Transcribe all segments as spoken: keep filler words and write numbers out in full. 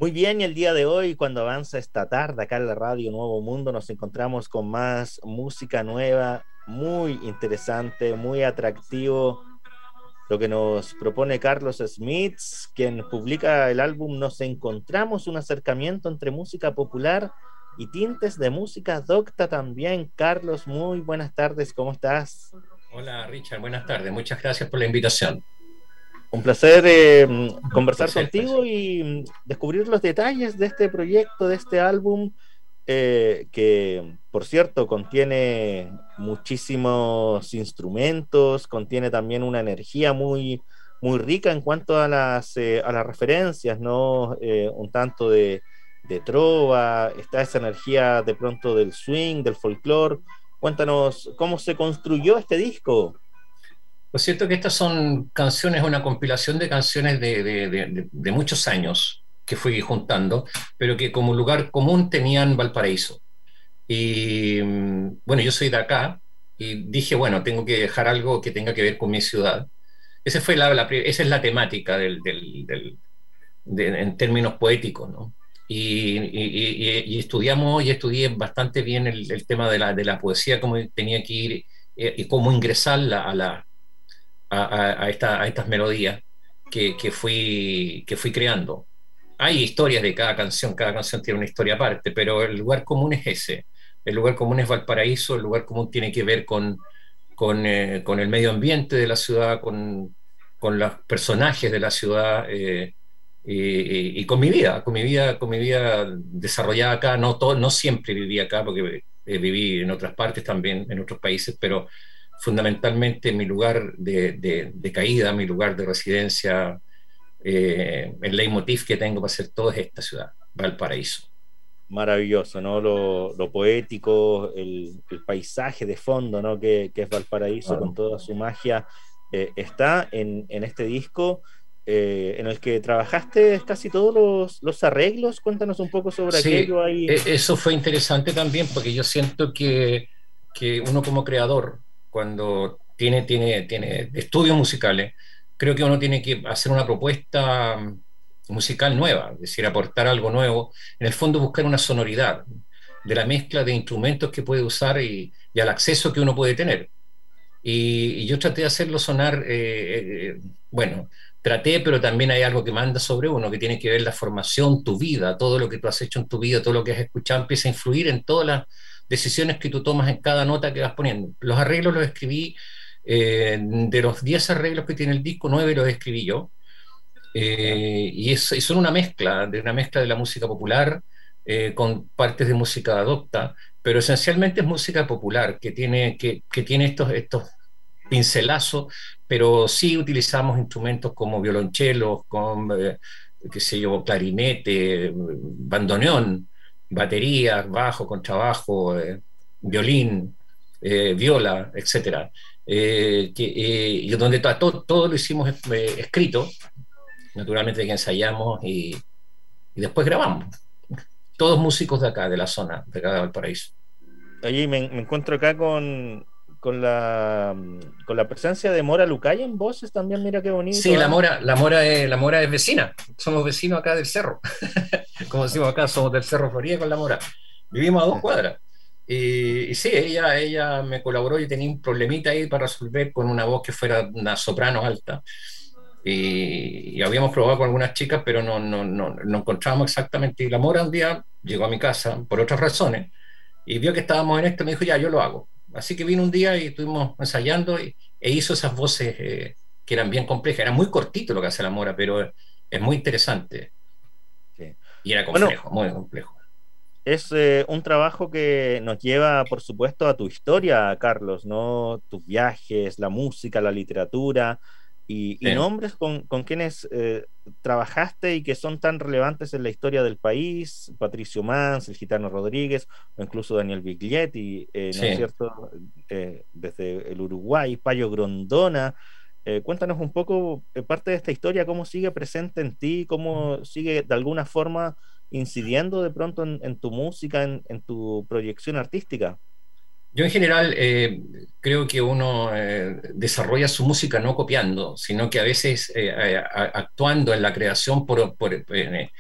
Muy bien, y el día de hoy, cuando avanza esta tarde acá en la radio Nuevo Mundo, nos encontramos con más música nueva, muy interesante, muy atractivo, lo que nos propone Carlos Smith, quien publica el álbum Nos Encontramos, un acercamiento entre música popular y tintes de música docta también. Carlos, muy buenas tardes, ¿cómo estás? Hola Richard, buenas tardes. Muchas gracias por la invitación. Un placer eh, conversar Placer, contigo pues. y mm, descubrir los detalles de este proyecto, de este álbum, eh, que por cierto contiene muchísimos instrumentos, contiene también una energía muy, muy rica en cuanto a las, eh, a las referencias, ¿no? Eh, un tanto de, de trova, está esa energía de pronto del swing, del folclore. Cuéntanos cómo se construyó este disco. Lo cierto es que estas son canciones, una compilación de canciones de, de- de- de- de muchos años que fui juntando, pero que como lugar común tenían Valparaíso. Y mm, bueno, yo soy de acá y dije, bueno, tengo que dejar algo que tenga que ver con mi ciudad. Ese fue la, la pri- esa es la temática del, del- del- de- en términos poéticos, ¿no? Y, y- y- y estudiamos y estudié bastante bien el, el tema de la, de la poesía, cómo tenía que ir eh, y cómo ingresarla a, la, a, a- a esta- a estas melodías que, que fui, que fui creando. Hay historias de cada canción, cada canción tiene una historia aparte, pero el lugar común es ese. El lugar común es Valparaíso, el lugar común tiene que ver con, con, eh, con el medio ambiente de la ciudad, con, con los personajes de la ciudad eh, y, y con mi vida, con mi vida, con mi vida desarrollada acá. No, todo, no siempre viví acá, porque eh, viví en otras partes también, en otros países, pero fundamentalmente mi lugar de, de, de caída, mi lugar de residencia, eh, el leitmotiv que tengo para hacer todo es esta ciudad, Valparaíso. Maravilloso, ¿no? Lo, lo poético, el, el paisaje de fondo, ¿no? Que, que es Valparaíso con Claro. toda su magia, eh, está en, en este disco eh, en el que trabajaste casi todos los, los arreglos. Cuéntanos un poco sobre Sí, aquello ahí. e- eso fue interesante también porque yo siento que, que uno como creador, cuando tiene, tiene, tiene estudios musicales, creo que uno tiene que hacer una propuesta mm, musical nueva, es decir, aportar algo nuevo, en el fondo buscar una sonoridad de la mezcla de instrumentos que puede usar y, y al acceso que uno puede tener. Y, y yo traté de hacerlo sonar, eh, eh, bueno, traté, pero también hay algo que manda sobre uno, que tiene que ver la formación, tu vida, todo lo que tú has hecho en tu vida, todo lo que has escuchado, empieza a influir en todas las decisiones que tú tomas en cada nota que vas poniendo. Los arreglos los escribí, eh, de los diez arreglos que tiene el disco, nueve los escribí yo, ¿Ya? eh, y, es, y son una mezcla, de una mezcla de la música popular eh, con partes de música adopta, pero esencialmente es música popular que tiene, que, que tiene estos, estos pincelazo, pero sí utilizamos instrumentos como violonchelos, con, eh, qué sé yo, clarinete, bandoneón, baterías, bajo, contrabajo, eh, violín, eh, viola, etcétera. Eh, que, eh, y donde todo, todo lo hicimos eh, escrito, naturalmente que ensayamos y, y después grabamos. Todos músicos de acá, de la zona, de acá de Valparaíso. Allí me, me encuentro acá con, con la, con la presencia de Mora Lucay en voces también. Mira qué Sí, bonito, la ¿ah? Mora, la Mora es, la Mora es vecina. Somos vecinos acá del cerro. Como decimos acá, somos del Cerro Florida con la Mora. Vivimos a dos cuadras. Y, y sí, ella, ella me colaboró y tenía un problemita ahí para resolver con una voz que fuera una soprano alta. Y, y habíamos probado con algunas chicas, pero no, no, no, no encontrábamos exactamente. Y la Mora un día llegó a mi casa por otras razones y vio que estábamos en esto y me dijo, ya, yo lo hago. Así que vino un día y estuvimos ensayando y, e hizo esas voces eh, que eran bien complejas. Era muy cortito lo que hace la Mora, pero es muy interesante Sí. y era Bueno, complejo, muy complejo. es eh, un trabajo que nos lleva, por supuesto, a tu historia, Carlos, ¿no? Tus viajes, la música, la literatura y, y Sí. nombres con, con quienes eh, trabajaste y que son tan relevantes en la historia del país, Patricio Mans, el Gitano Rodríguez, o incluso Daniel Biglietti, eh, ¿no es Sí. cierto? Eh, desde el Uruguay, Payo Grondona. Eh, cuéntanos un poco eh, parte de esta historia, cómo sigue presente en ti, cómo sigue de alguna forma incidiendo de pronto en, en tu música, en, en tu proyección artística. Yo en general eh, creo que uno eh, desarrolla su música no copiando, sino que a veces eh, a- a- actuando en la creación por, por, eh,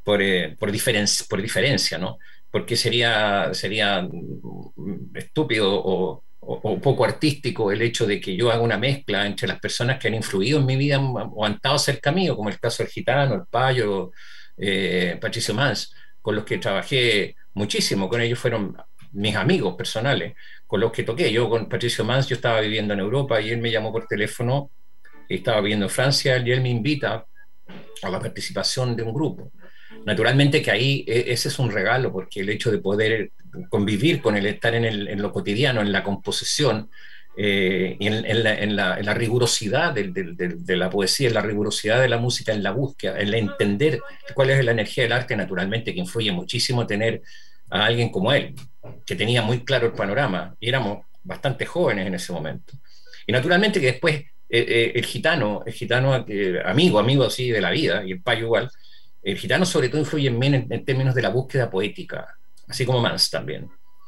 por, eh, por, diferencia, por diferencia, ¿no? Porque sería, sería estúpido o, o, o poco artístico el hecho de que yo haga una mezcla entre las personas que han influido en mi vida o han estado cerca mío, como el caso del Gitano, el Payo, eh, Patricio Mans, con los que trabajé muchísimo, con ellos fueron mis amigos personales, con los que toqué. Yo con Patricio Mans, yo estaba viviendo en Europa y él me llamó por teléfono, estaba viviendo en Francia y él me invita a la participación de un grupo. Naturalmente que ahí ese es un regalo, porque el hecho de poder convivir con él, estar en, el, en lo cotidiano, en la composición, eh, y en, en, la, en, la, en la rigurosidad de, de, de, de la poesía, en la rigurosidad de la música, en la búsqueda, en la entender cuál es la energía del arte, naturalmente que influye muchísimo tener a alguien como él, que tenía muy claro el panorama, y éramos bastante jóvenes en ese momento. Y naturalmente que después eh, eh, el gitano, el gitano eh, amigo, amigo así de la vida, y el Payo igual, el gitano sobre todo influye en mí en, en términos de la búsqueda poética, así como Mans también.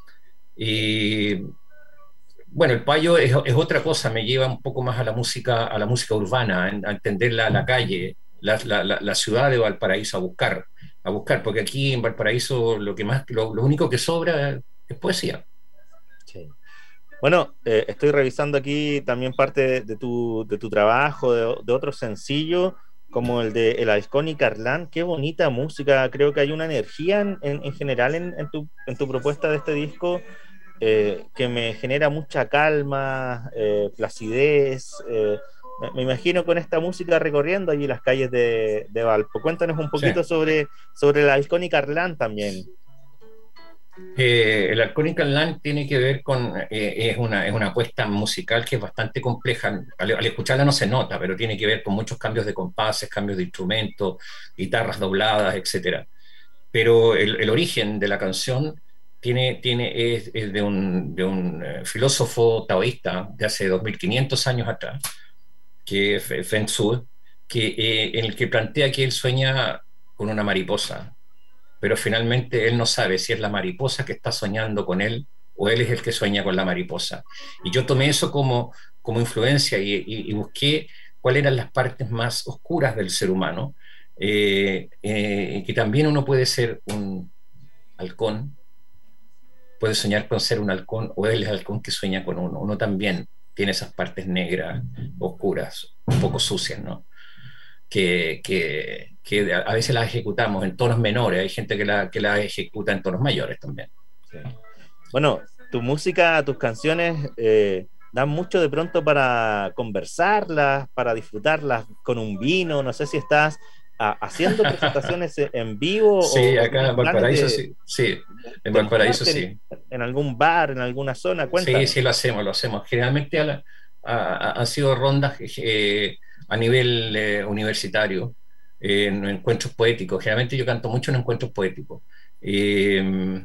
Y bueno, el Payo es, es otra cosa, me lleva un poco más a la música, a la música urbana, a entender la, la calle, la, la, la ciudad de Valparaíso, a buscar, a buscar, porque aquí en Valparaíso lo que más, lo, lo único que sobra es poesía. Sí. Bueno, eh, estoy revisando aquí también parte de, de, tu, de tu trabajo, de, de otro sencillo, como el de El Halcón y Carlán. Qué bonita música, creo que hay una energía en, en, en general en, en, tu, en tu propuesta de este disco eh, que me genera mucha calma, eh, placidez. Eh, me, me imagino con esta música recorriendo allí las calles de, de Valpo. Cuéntanos un poquito sí. sobre, sobre El Halcón y Carlán también. Eh, el Halcón y Carlán tiene que ver con, eh, es, una, es una apuesta musical que es bastante compleja, al, al escucharla no se nota, pero tiene que ver con muchos cambios de compases, cambios de instrumentos, guitarras dobladas, etcétera. Pero el, el origen de la canción tiene, tiene, es, es de un, de un eh, filósofo taoísta de hace dos mil quinientos años atrás, que es Feng Tzu, que, eh, en el que plantea que él sueña con una mariposa, pero finalmente él no sabe si es la mariposa que está soñando con él o él es el que sueña con la mariposa. Y yo tomé eso como, como influencia y, y, y busqué cuáles eran las partes más oscuras del ser humano, eh, eh, que también uno puede ser un halcón, puede soñar con ser un halcón, o él es el halcón que sueña con uno. Uno también tiene esas partes negras, oscuras, un poco sucias, ¿no? Que, que, que a veces las ejecutamos en tonos menores, hay gente que la, que la ejecuta en tonos mayores también. Sí. Bueno, tu música, tus canciones eh, dan mucho de pronto para conversarlas, para disfrutarlas con un vino, no sé si estás a, haciendo presentaciones en vivo. Sí, o, acá en Valparaíso, de, sí, sí, en Valparaíso sí. En, en algún bar, en alguna zona, cuéntanos. Sí, sí, lo hacemos, lo hacemos. Generalmente a la, a, a, han sido rondas eh, a nivel eh, universitario, eh, en encuentros poéticos. Generalmente yo canto mucho en encuentros poéticos. Eh,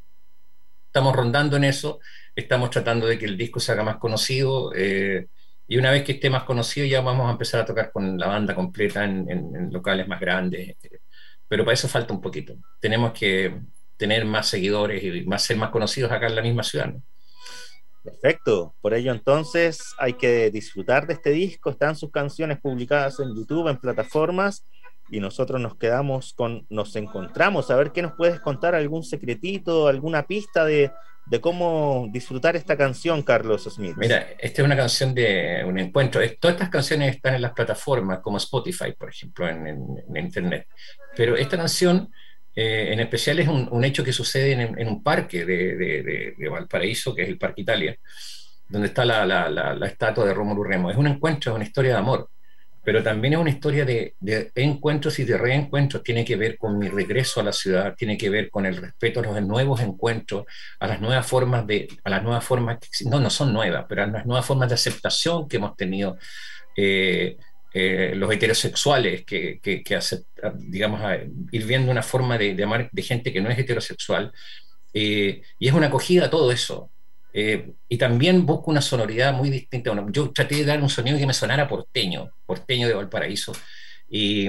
estamos rondando en eso, estamos tratando de que el disco se haga más conocido, eh, y una vez que esté más conocido ya vamos a empezar a tocar con la banda completa en, en, en locales más grandes, pero para eso falta un poquito. Tenemos que tener más seguidores y más, ser más conocidos acá en la misma ciudad, ¿no? Perfecto, por ello entonces hay que disfrutar de este disco, están sus canciones publicadas en YouTube, en plataformas, y nosotros nos quedamos con, nos encontramos, a ver qué nos puedes contar, algún secretito, alguna pista de, de cómo disfrutar esta canción, Carlos Smith. Mira, esta es una canción de un encuentro, todas estas canciones están en las plataformas como Spotify, por ejemplo, en, en, en internet, pero esta canción Eh, en especial es un, un hecho que sucede en, en un parque de, de, de, de Valparaíso, que es el Parque Italia, donde está la, la, la, la estatua de Rómulo Remo. Es un encuentro, es una historia de amor, pero también es una historia de, de encuentros y de reencuentros. Tiene que ver con mi regreso a la ciudad, tiene que ver con el respeto a los nuevos encuentros, a las nuevas formas de, a las nuevas formas, que, no, no son nuevas, pero a las nuevas formas de aceptación que hemos tenido. Eh, Eh, los heterosexuales que, que, que acepta, digamos, a ir viendo una forma de, de amar de gente que no es heterosexual, eh, y es una acogida a todo eso, eh, y también busco una sonoridad muy distinta. Bueno, yo traté de dar un sonido que me sonara porteño, porteño de Valparaíso, y,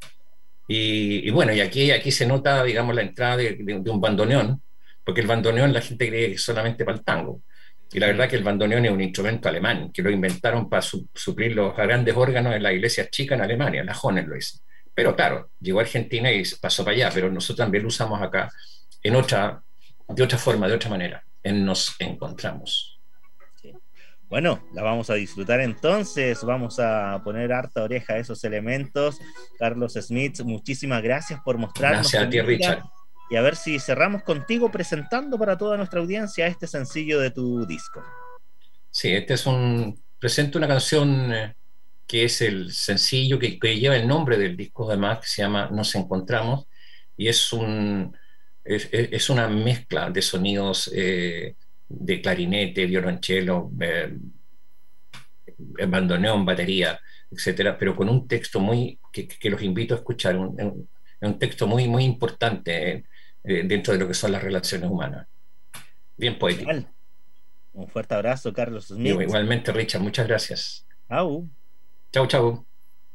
y, y bueno, y aquí, aquí se nota, digamos, la entrada de, de, de un bandoneón, porque el bandoneón la gente cree que es solamente para el tango. Y la verdad que el bandoneón es un instrumento alemán, que lo inventaron para su, suplir los grandes órganos en las iglesias chicas en Alemania, las Jones lo hizo. Pero claro, llegó a Argentina y pasó para allá, pero nosotros también lo usamos acá en otra, de otra forma, de otra manera, en Nos Encontramos. Sí. Bueno, la vamos a disfrutar entonces, vamos a poner harta oreja a esos elementos. Carlos Smith, muchísimas gracias por mostrarnos. Gracias a ti, Richard. Y a ver si cerramos contigo presentando para toda nuestra audiencia este sencillo de tu disco. Sí, este es un... Presento una canción eh, que es el sencillo que, que lleva el nombre del disco, además, que se llama Nos Encontramos, y es, un, es, es una mezcla de sonidos eh, de clarinete, violonchelo, eh, bandoneón, batería, etcétera, pero con un texto muy que, que los invito a escuchar, un, un, un texto muy, muy importante eh, eh, dentro de lo que son las relaciones humanas. Bien poético. Igual. Un fuerte abrazo, Carlos Smith. Igualmente, Richard, muchas gracias. Au. Chau, chau.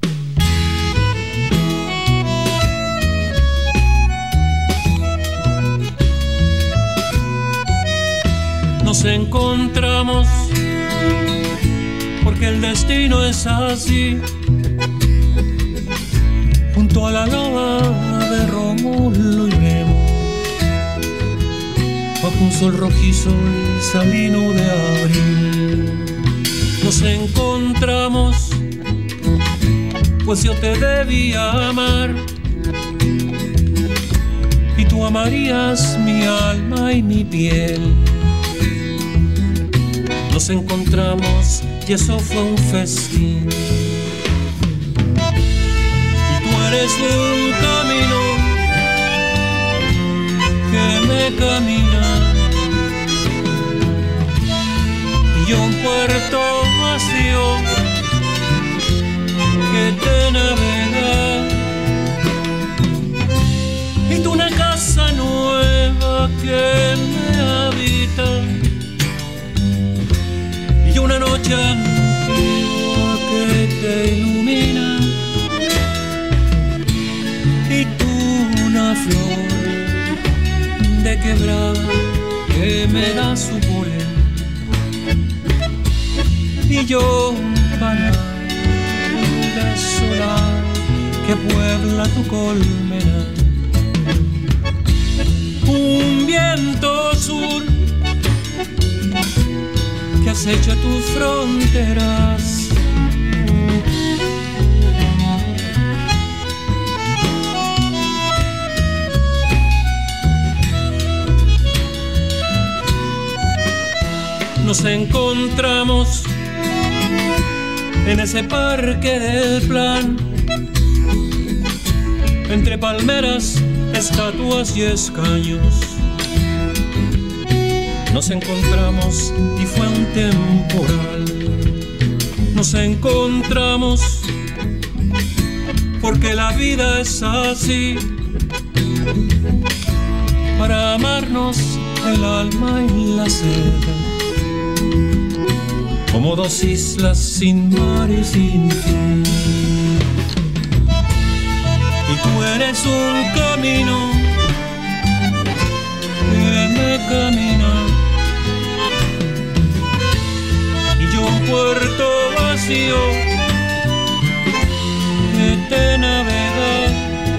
Nos encontramos porque el destino es así, junto a la loa de Rómulo y Remo, bajo un sol rojizo y salino de abril. Nos encontramos pues yo te debía amar y tú amarías mi alma y mi piel. Nos encontramos y eso fue un festín. Y tú eres un camino que me camina y yo un puerto vacío que te navega, y tú una casa nueva que me habita, y una noche antigua que te ilumina, y tú una flor de quebrada que me da su polen, y yo un panal solar que puebla tu colmena, un viento sur que acecha tus fronteras, nos encontramos en ese parque del plan, entre palmeras, estatuas y escaños. Nos encontramos y fue un temporal. Nos encontramos porque la vida es así, para amarnos el alma y la sed, como dos islas sin mar y sin fin. Y tú eres un camino que me camina, y yo un puerto vacío que te navega,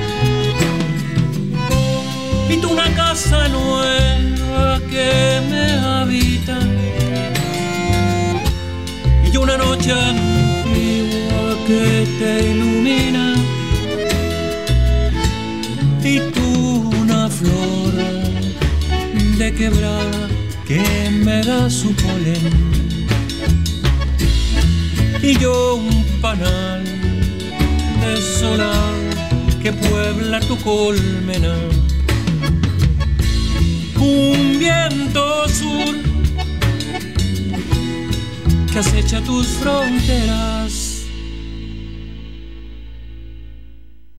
y tú una casa nueva que me habita, y una noche antigua que te ilumina, y tú una flor de quebrada que me da su polen, y yo un panal desolado que puebla tu colmena, un viento sur que acecha tus fronteras.